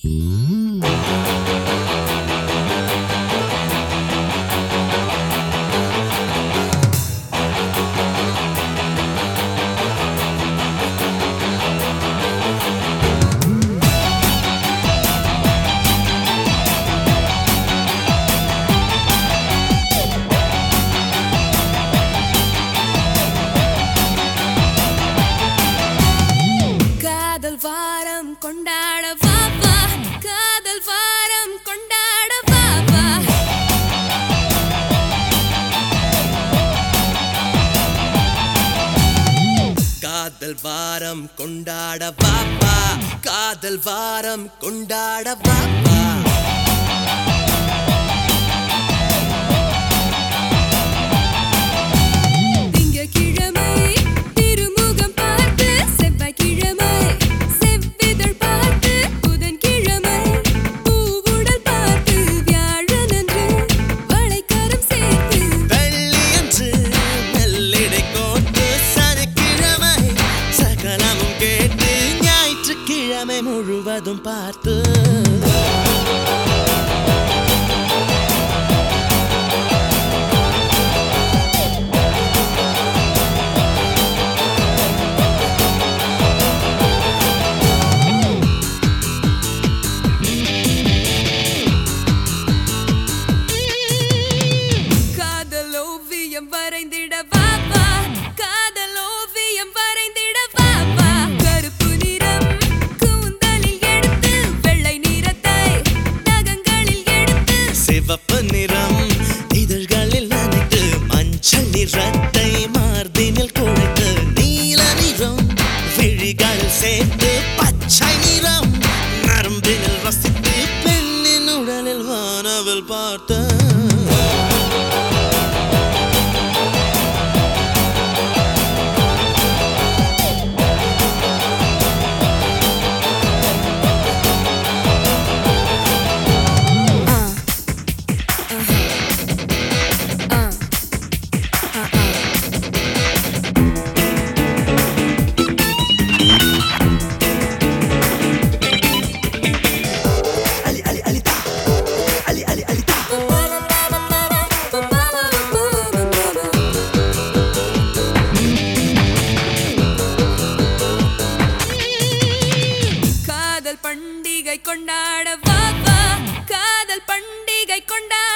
கொண்டாட வாப்பா காதல் வாரம் கொண்டாட வாப்பா காதல் வாரம் கொண்டாட வாப்பா காதல் வாரம் கொண்டாட வாப்பா முழுவதும் பார்த்து காதல் ஓவியம் வரைந்திட வாப்பா காதல் ஓவியம் வரைந்திட வாப்பா கருப்பு நிறம் சிவப்பு நிறம் இதழ்களில் நனைத்து மஞ்சள் நிறத்தை மார்பினில் குழைத்து நீல நிறம் விழிகளில் சேர்த்து பச்சை நிறம் நரம்பினில் ரசித்து பெண்ணின் உடலில் வானவில் பார்த்த பண்டிகை கொண்டாட வாப்பா காதல் பண்டிகை கொண்டாட